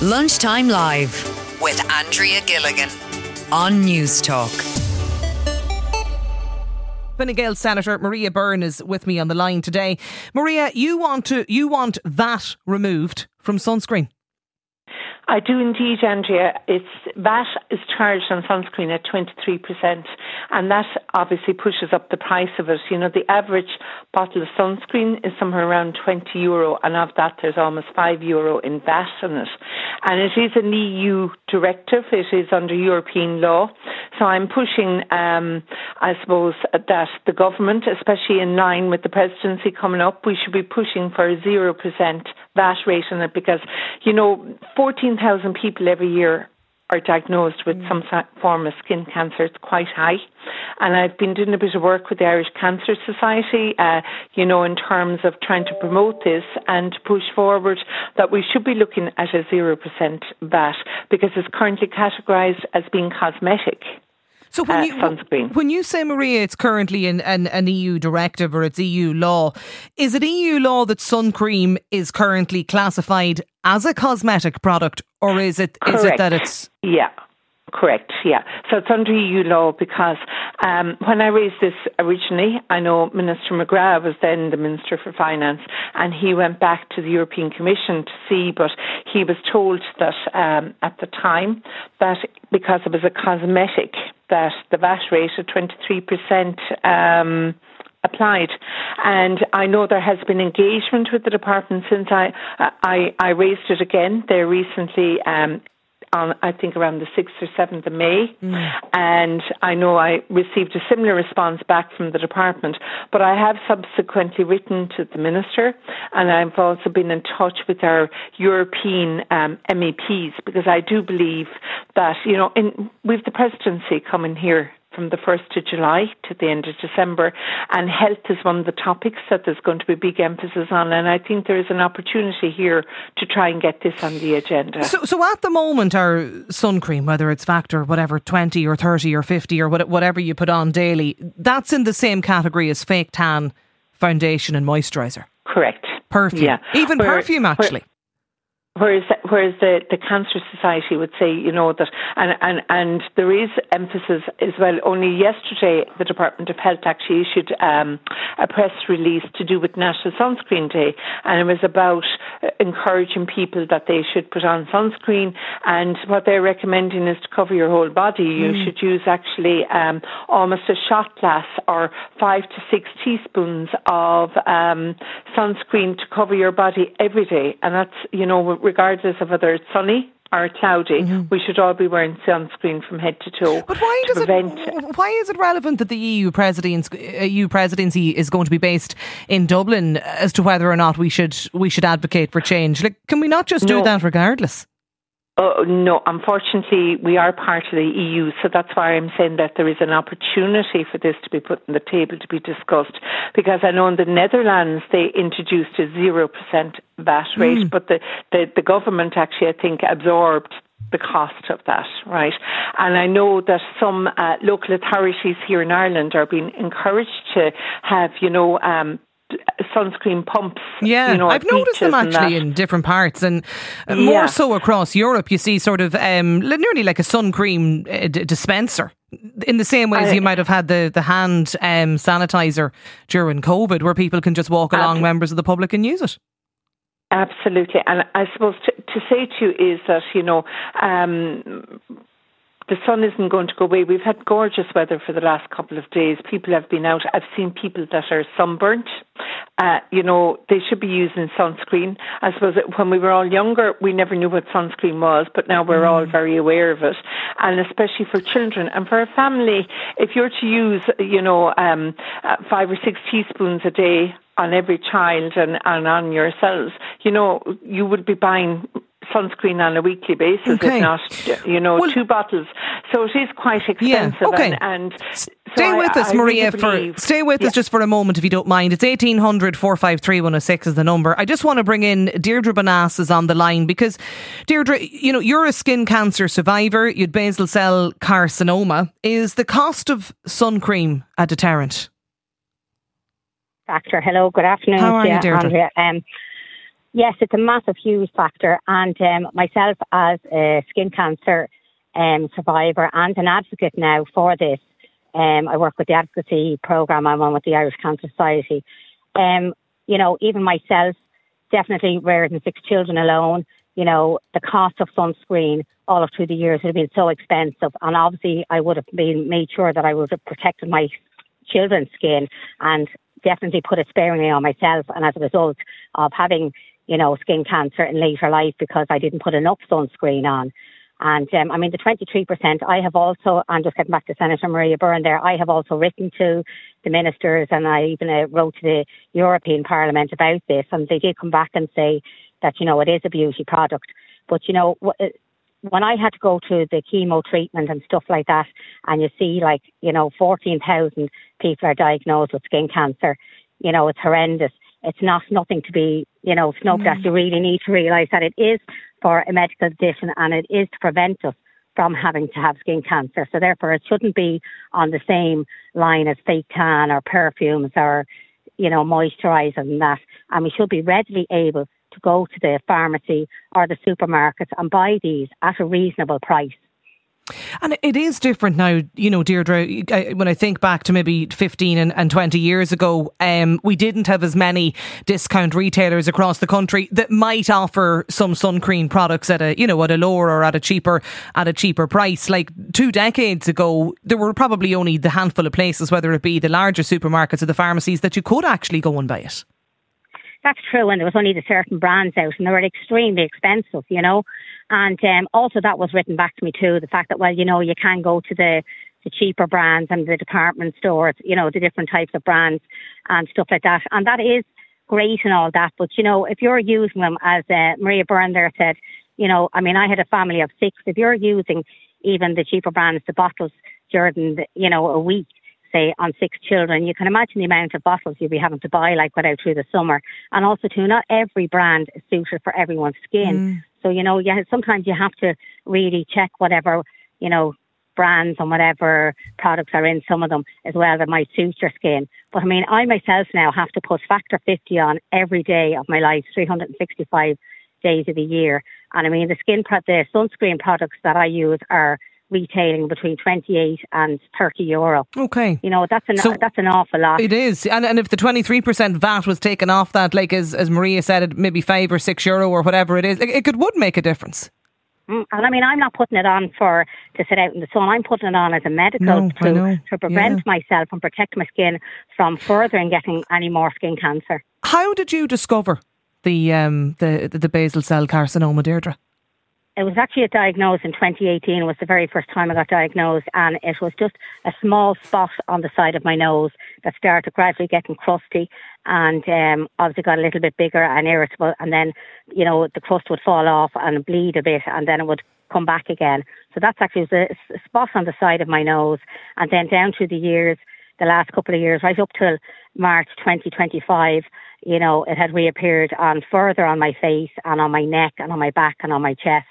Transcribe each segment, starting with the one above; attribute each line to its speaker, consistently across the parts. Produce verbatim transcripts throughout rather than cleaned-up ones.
Speaker 1: Lunchtime Live with Andrea Gilligan on News Talk.
Speaker 2: Fine Gael Senator Maria Byrne is with me on the line today. Maria, you want to you want that removed from sunscreen?
Speaker 3: I do indeed, Andrea. It's V A T is charged on sunscreen at twenty-three percent, and that obviously pushes up the price of it. You know, the average bottle of sunscreen is somewhere around twenty euro, and of that there's almost five euro in V A T on it. And it is an E U directive. It is under European law. So I'm pushing, um, I suppose, that the government, especially in line with the presidency coming up, we should be pushing for a zero percent V A T rate on it, because, you know, fourteen thousand people every year are diagnosed with some form of skin cancer. It's quite high. And I've been doing a bit of work with the Irish Cancer Society, uh, you know, in terms of trying to promote this and to push forward that we should be looking at a zero percent V A T, because it's currently categorised as being cosmetic.
Speaker 2: So when you,
Speaker 3: uh,
Speaker 2: when you say, Maria, it's currently in an, an E U directive or it's E U law, is it E U law that sun cream is currently classified as a cosmetic product, or is it
Speaker 3: Correct.
Speaker 2: is it that it's...
Speaker 3: Yeah. Correct, yeah. So it's under E U law, because um, when I raised this originally, I know Minister McGrath was then the Minister for Finance, and he went back to the European Commission to see, but he was told that um, at the time that because it was a cosmetic, that the V A T rate of twenty-three percent um, applied. And I know there has been engagement with the department since I I, I raised it again there recently, um, on, I think around the sixth or seventh of May. Mm. And I know I received a similar response back from the department, but I have subsequently written to the Minister, and I've also been in touch with our European um, M E Ps, because I do believe that, you know, in, with the presidency coming here from the first of July to the end of December, and health is one of the topics that there's going to be big emphasis on, and I think there is an opportunity here to try and get this on the agenda.
Speaker 2: So, so at the moment, our sun cream, whether it's Factor, whatever, twenty or thirty or fifty or whatever you put on daily, that's in the same category as fake tan, foundation and moisturiser?
Speaker 3: Correct.
Speaker 2: Perfume?
Speaker 3: Yeah.
Speaker 2: Even where, perfume, actually?
Speaker 3: Where, Whereas, whereas the, the Cancer Society would say, you know, that, and, and, and there is emphasis as well. Only yesterday, the Department of Health actually issued um, a press release to do with National Sunscreen Day, and it was about encouraging people that they should put on sunscreen, and what they're recommending is to cover your whole body. You mm. should use actually um, almost a shot glass or five to six teaspoons of um, sunscreen to cover your body every day, and that's, you know, regardless of whether it's sunny or cloudy, mm-hmm. we should all be wearing sunscreen from head to toe.
Speaker 2: But why does
Speaker 3: prevent...
Speaker 2: it? Why is it relevant that the E U presidency, E U presidency is going to be based in Dublin as to whether or not we should we should advocate for change? Like, can we not just do
Speaker 3: no.
Speaker 2: that regardless?
Speaker 3: Oh, no, unfortunately, we are part of the E U, so that's why I'm saying that there is an opportunity for this to be put on the table to be discussed. Because I know in the Netherlands, they introduced a zero percent V A T rate, mm. but the, the, the government actually, I think, absorbed the cost of that, right? And I know that some uh, local authorities here in Ireland are being encouraged to have, you know, um, sunscreen pumps.
Speaker 2: Yeah,
Speaker 3: you know,
Speaker 2: I've noticed them actually in different parts, and uh, yeah. more so across Europe. You see sort of um, nearly like a sun cream uh, d- dispenser, in the same way as you might have had the, the hand um, sanitizer during COVID, where people can just walk along, uh, members of the public, and use it.
Speaker 3: Absolutely. And I suppose to, to say to you is that, you know, um, the sun isn't going to go away. We've had gorgeous weather for the last couple of days. People have been out. I've seen people that are sunburnt. Uh, you know, they should be using sunscreen. I suppose that when we were all younger, we never knew what sunscreen was, but now we're mm. all very aware of it. And especially for children and for a family, if you're to use, you know, um, uh, five or six teaspoons a day on every child and, and on yourselves, you know, you would be buying sunscreen on a weekly basis,
Speaker 2: okay.
Speaker 3: if not, you know, well, two bottles. So it is quite expensive.
Speaker 2: Yeah, okay.
Speaker 3: And, and
Speaker 2: stay
Speaker 3: so
Speaker 2: with
Speaker 3: I,
Speaker 2: us,
Speaker 3: I
Speaker 2: Maria.
Speaker 3: really believe,
Speaker 2: for stay with
Speaker 3: yeah.
Speaker 2: us just for a moment, if you don't mind. It's eighteen hundred, four five three, one oh six is the number. I just want to bring in Deirdre Bonas is on the line, because Deirdre, you know, you're a skin cancer survivor. You had basal cell carcinoma. Is the cost of sun cream a deterrent?
Speaker 4: Factor. Hello, good afternoon.
Speaker 2: How are you, Deirdre?
Speaker 4: Andrea. Um, Yes, it's a massive, huge factor. And um, myself as a skin cancer um, survivor and an advocate now for this, um, I work with the advocacy programme I'm on with the Irish Cancer Society. Um, you know, even myself, definitely raising six children alone, you know, the cost of sunscreen all of through the years would have been so expensive. And obviously I would have been made sure that I would have protected my children's skin and definitely put it sparingly on myself. And as a result of having, you know, skin cancer in later life because I didn't put enough sunscreen on. And um, I mean, the twenty-three percent, I have also, I'm just getting back to Senator Maria Byrne there, I have also written to the ministers and I even uh, wrote to the European Parliament about this. And they did come back and say that, you know, it is a beauty product. But, you know, when I had to go to the chemo treatment and stuff like that, and you see like, you know, fourteen thousand people are diagnosed with skin cancer, you know, it's horrendous. It's not nothing to be, you know, snubbed at. You really need to realise that it is for a medical condition and it is to prevent us from having to have skin cancer. So therefore it shouldn't be on the same line as fake tan or perfumes or, you know, moisturisers and that. And we should be readily able to go to the pharmacy or the supermarkets and buy these at a reasonable price.
Speaker 2: And it is different now, you know, Deirdre, when I think back to maybe fifteen and, and twenty years ago, um, we didn't have as many discount retailers across the country that might offer some sun cream products at a, you know, at a lower or at a cheaper, at a cheaper price. Like two decades ago, there were probably only the handful of places, whether it be the larger supermarkets or the pharmacies, that you could actually go and buy it.
Speaker 4: That's true, and there was only the certain brands out and they were extremely expensive, you know. And um, also that was written back to me too, the fact that, well, you know, you can go to the, the cheaper brands and the department stores, you know, the different types of brands and stuff like that. And that is great and all that. But, you know, if you're using them, as uh, Maria Byrne there said, you know, I mean, I had a family of six. If you're using even the cheaper brands, the bottles during, the, you know, a week, say, on six children, you can imagine the amount of bottles you'll be having to buy, like, without through the summer. And also, too, not every brand is suited for everyone's skin. Mm. So, you know, yeah, sometimes you have to really check whatever, you know, brands and whatever products are in some of them as well that might suit your skin. But, I mean, I myself now have to put Factor fifty on every day of my life, three hundred sixty-five days of the year. And, I mean, the skin, pro- the sunscreen products that I use are retailing between twenty-eight and thirty euro.
Speaker 2: Okay.
Speaker 4: You know, that's an so that's an awful lot.
Speaker 2: It is. And and if the twenty-three percent V A T was taken off that, like as, as Maria said, it maybe five or six euro or whatever it is, it, it could would make a difference.
Speaker 4: Mm, and I mean, I'm not putting it on for to sit out in the sun. I'm putting it on as a medical
Speaker 2: no,
Speaker 4: to, to prevent yeah. myself and protect my skin from further and getting any more skin cancer.
Speaker 2: How did you discover the um the the basal cell carcinoma, Deirdre?
Speaker 4: It was actually diagnosed in twenty eighteen. It was the very first time I got diagnosed, and it was just a small spot on the side of my nose that started gradually getting crusty and um, obviously got a little bit bigger and irritable, and then, you know, the crust would fall off and bleed a bit, and then it would come back again. So that's actually a, a spot on the side of my nose, and then down through the years, the last couple of years, right up till March twenty twenty-five, you know, it had reappeared on further on my face and on my neck and on my back and on my chest.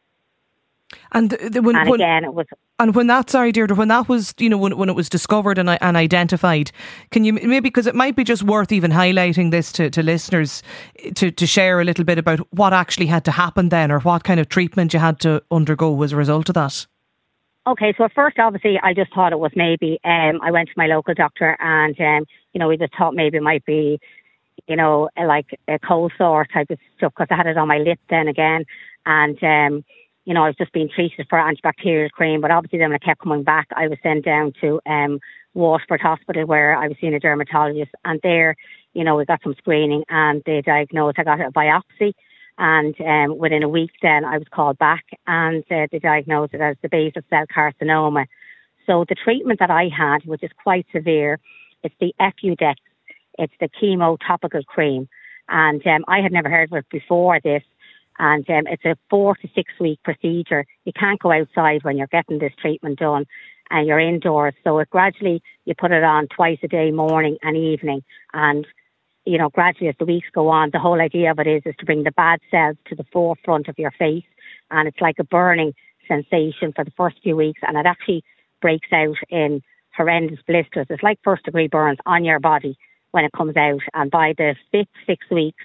Speaker 2: And, the, when,
Speaker 4: and
Speaker 2: when,
Speaker 4: again, it was.
Speaker 2: And when that, sorry, Deirdre, when that was, you know, when when it was discovered and and identified, can you maybe, because it might be just worth even highlighting this to, to listeners, to to share a little bit about what actually had to happen then, or what kind of treatment you had to undergo as a result of that.
Speaker 4: Okay, so at first, obviously, I just thought it was maybe. Um, I went to my local doctor, and um, you know, we just thought maybe it might be, you know, like a cold sore type of stuff, because I had it on my lip then again, and. Um, You know, I was just being treated for antibacterial cream, but obviously then when I kept coming back, I was sent down to um, Waterford Hospital where I was seeing a dermatologist, and there, you know, we got some screening and they diagnosed, I got a biopsy, and um, within a week then I was called back and uh, they diagnosed it as the basal cell carcinoma. So the treatment that I had, which is quite severe, it's the Efudex, it's the chemo topical cream, and um, I had never heard of it before this. And um, it's a four to six week procedure. You can't go outside when you're getting this treatment done, and you're indoors. So it gradually, you put it on twice a day, morning and evening. And, you know, gradually as the weeks go on, the whole idea of it is, is to bring the bad cells to the forefront of your face. And it's like a burning sensation for the first few weeks. And it actually breaks out in horrendous blisters. It's like first degree burns on your body when it comes out. And by the fifth, sixth weeks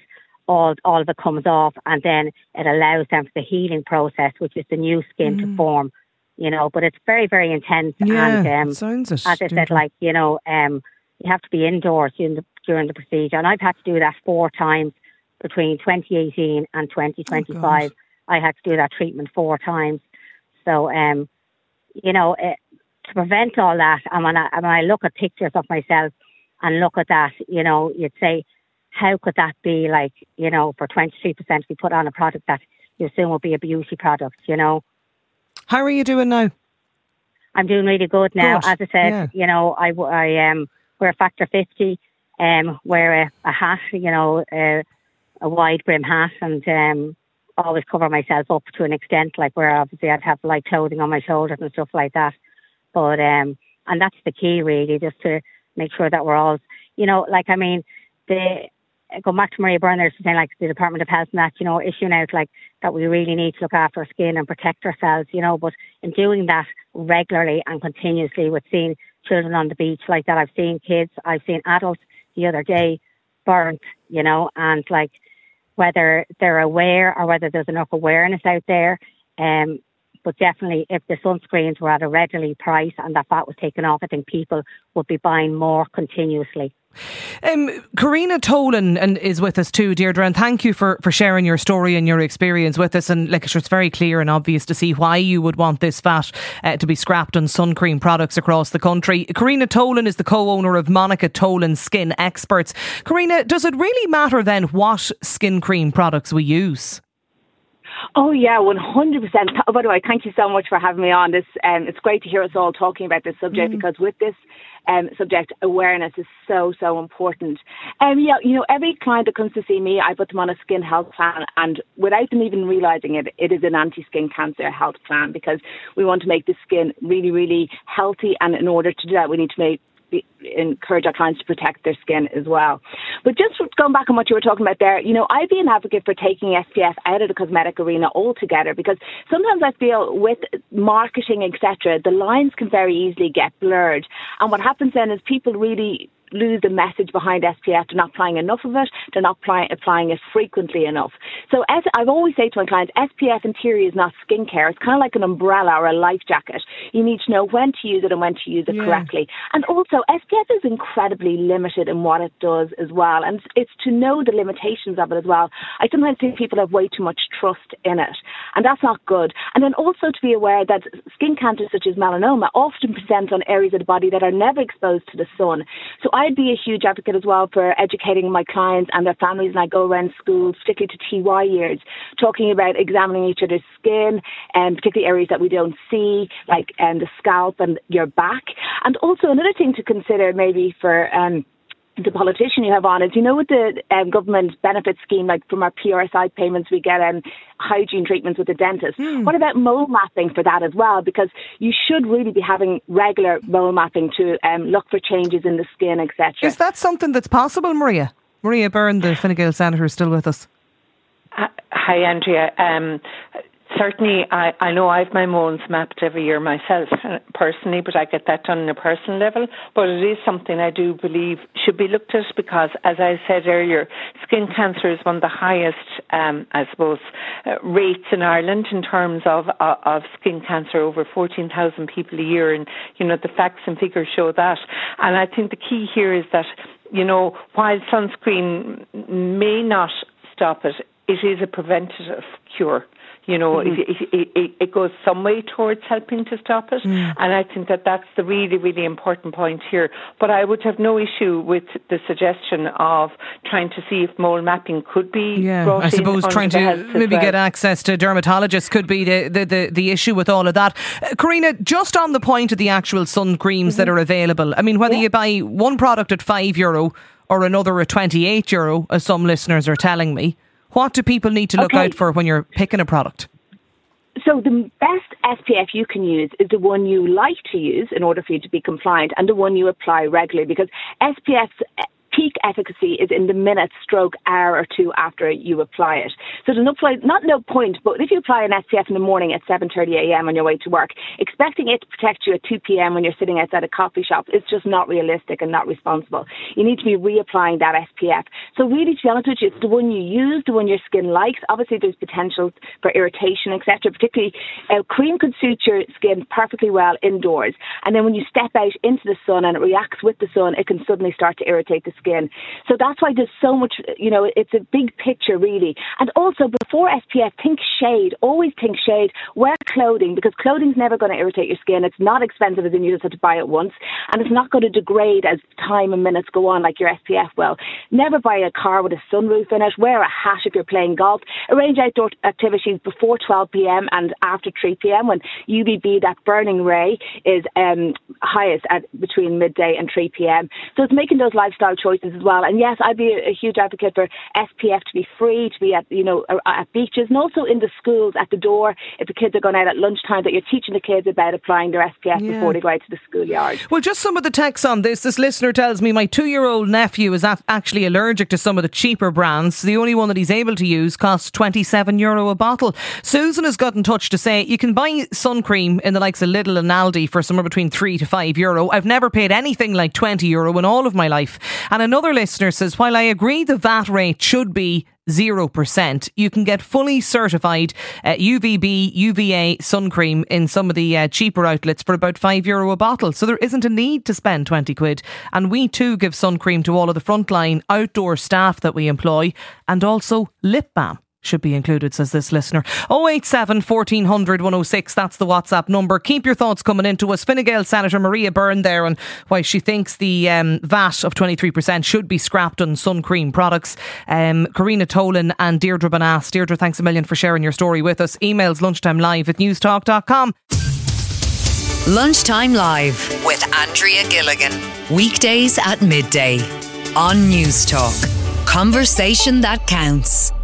Speaker 4: all all of it comes off, and then it allows them for the healing process, which is the new skin mm. to form. You know, but it's very, very intense.
Speaker 2: Yeah,
Speaker 4: and um,
Speaker 2: it sounds it.
Speaker 4: As I said, like, you know, um, you have to be indoors during the, during the procedure, and I've had to do that four times between twenty eighteen and twenty twenty-five. Oh, I had to do that treatment four times. So, um, you know, it, to prevent all that, and when I, when I look at pictures of myself and look at that, you know, you'd say, how could that be like, you know, for twenty-three percent we put on a product that you assume will be a beauty product, you know?
Speaker 2: How are you doing now?
Speaker 4: I'm doing really good now.
Speaker 2: Good.
Speaker 4: As I said,
Speaker 2: yeah.
Speaker 4: you know, I, I um, wear a factor fifty, um, wear a, a hat, you know, uh, a wide brim hat, and um, always cover myself up to an extent, like where obviously I'd have light clothing on my shoulders and stuff like that. But, um, and that's the key really, just to make sure that we're all, you know, like, I mean, the, going back to Maria Berners saying, like, the Department of Health and that, you know, issuing out, like, that we really need to look after our skin and protect ourselves, you know, but in doing that regularly and continuously, with seeing children on the beach like that, I've seen kids, I've seen adults the other day burnt, you know, and, like, whether they're aware or whether there's enough awareness out there, um, but definitely if the sunscreens were at a readily price and that fat was taken off, I think people would be buying more continuously.
Speaker 2: Um, Karina Tolan and is with us too, Deirdre, and thank you for, for sharing your story and your experience with us. And like, it's very clear and obvious to see why you would want this fat uh, to be scrapped on sun cream products across the country. Karina Tolan is the co-owner of Monica Tolan Skin Experts. Karina, does it really matter then what skin cream products we use?
Speaker 5: Oh yeah, one hundred percent. By the way, thank you so much for having me on this. Um, it's great to hear us all talking about this subject mm. because with this um, subject, awareness is so, so important. Um, yeah, you know, every client that comes to see me, I put them on a skin health plan, and without them even realising it, it is an anti-skin cancer health plan, because we want to make the skin really, really healthy, and in order to do that, we need to make encourage our clients to protect their skin as well. But just going back on what you were talking about there, you know, I'd be an advocate for taking S P F out of the cosmetic arena altogether, because sometimes I feel with marketing, et cetera, the lines can very easily get blurred. And what happens then is people really lose the message behind S P F. They're not applying enough of it. They're not applying, applying it frequently enough. So as I've always said to my clients, S P F in theory is not skincare. It's kind of like an umbrella or a life jacket. You need to know when to use it and when to use it yeah. correctly. And also, S P F is incredibly limited in what it does as well. And it's to know the limitations of it as well. I sometimes think people have way too much trust in it, and that's not good. And then also to be aware that skin cancers such as melanoma often present on areas of the body that are never exposed to the sun. So I I'd be a huge advocate as well for educating my clients and their families, and I go around schools, particularly to T Y years, talking about examining each other's skin, and particularly areas that we don't see, like um, the scalp and your back. And also another thing to consider maybe for um, the politician you have on is, you know, with the um, government benefit scheme, like from our P R S I payments, we get um, hygiene treatments with the dentist. Mm. What about mole mapping for that as well? Because you should really be having regular mole mapping to um, look for changes in the skin, et cetera.
Speaker 2: Is that something that's possible, Maria? Maria Byrne, the Fine Gael senator, is still with us.
Speaker 3: Uh, hi, Andrea. Um, Certainly, I, I know I've my moles mapped every year myself personally, but I get that done on a personal level. But it is something I do believe should be looked at, because, as I said earlier, skin cancer is one of the highest, um, I suppose, uh, rates in Ireland in terms of uh, of skin cancer, over fourteen thousand people a year. And, you know, the facts and figures show that. And I think the key here is that, you know, while sunscreen may not stop it, it is a preventative cure. You know, mm-hmm. it, it, it, it goes some way towards helping to stop it. Mm. And I think that that's the really, really important point here. But I would have no issue with the suggestion of trying to see if mole mapping could be
Speaker 2: yeah,
Speaker 3: brought
Speaker 2: I suppose
Speaker 3: in
Speaker 2: trying to maybe
Speaker 3: well.
Speaker 2: get access to dermatologists could be the, the, the, the issue with all of that. Uh, Karina, just on the point of the actual sun creams mm-hmm. that are available, I mean, whether yeah. you buy one product at five euro or another at twenty-eight euro, as some listeners are telling me, what do people need to look okay. out for when you're picking a product?
Speaker 5: So the best S P F you can use is the one you like to use in order for you to be compliant, and the one you apply regularly, because S P F peak efficacy is in the minute stroke hour or two after you apply it. So there's no point, not no point, but if you apply an S P F in the morning at seven thirty a.m. on your way to work, expecting it to protect you at two p.m. when you're sitting outside a coffee shop is just not realistic and not responsible. You need to be reapplying that S P F. So really, to be honest with you, it's the one you use, the one your skin likes. Obviously, there's potential for irritation, et cetera. Particularly, uh, cream could suit your skin perfectly well indoors. And then when you step out into the sun and it reacts with the sun, it can suddenly start to irritate the skin. So that's why there's so much, you know, it's a big picture really. And also before S P F, think shade. Always think shade. Wear clothing, because clothing's never going to irritate your skin. It's not expensive as in you just have to buy it once. And it's not going to degrade as time and minutes go on like your S P F will. Never buy a car with a sunroof in it. Wear a hat if you're playing golf. Arrange outdoor activities before twelve p.m. and after three p.m. when U V B, that burning ray, is um, highest at between midday and three p.m. So it's making those lifestyle choices as well. And yes, I'd be a, a huge advocate for S P F to be free, to be at, you know, at beaches and also in the schools at the door. If the kids are going out at lunchtime, that you're teaching the kids about applying their S P F yeah. before they go out to the schoolyard.
Speaker 2: Well, just some of the text on this. This listener tells me my two-year-old nephew is actually allergic to some of the cheaper brands. The only one that he's able to use costs twenty-seven euro a bottle. Susan has got in touch to say you can buy sun cream in the likes of Lidl and Aldi for somewhere between three to five euro. I've never paid anything like twenty euro in all of my life. And another listener says, while I agree the V A T rate should be zero percent, you can get fully certified uh, U V B, U V A sun cream in some of the uh, cheaper outlets for about five euro a bottle. So there isn't a need to spend twenty quid. And we too give sun cream to all of the frontline outdoor staff that we employ, and also lip balm should be included, says this listener. oh eight seven, fourteen hundred, one oh six, that's the WhatsApp number. Keep your thoughts coming into us. Fine Gael Senator Maria Byrne there on why she thinks the um, V A T of twenty-three percent should be scrapped on sun cream products. Um, Karina Tolan and Deirdre Banas. Deirdre, thanks a million for sharing your story with us. Emails lunchtime live at newstalk dot com.
Speaker 1: Lunchtime Live with Andrea Gilligan. Weekdays at midday on Newstalk. Conversation that counts.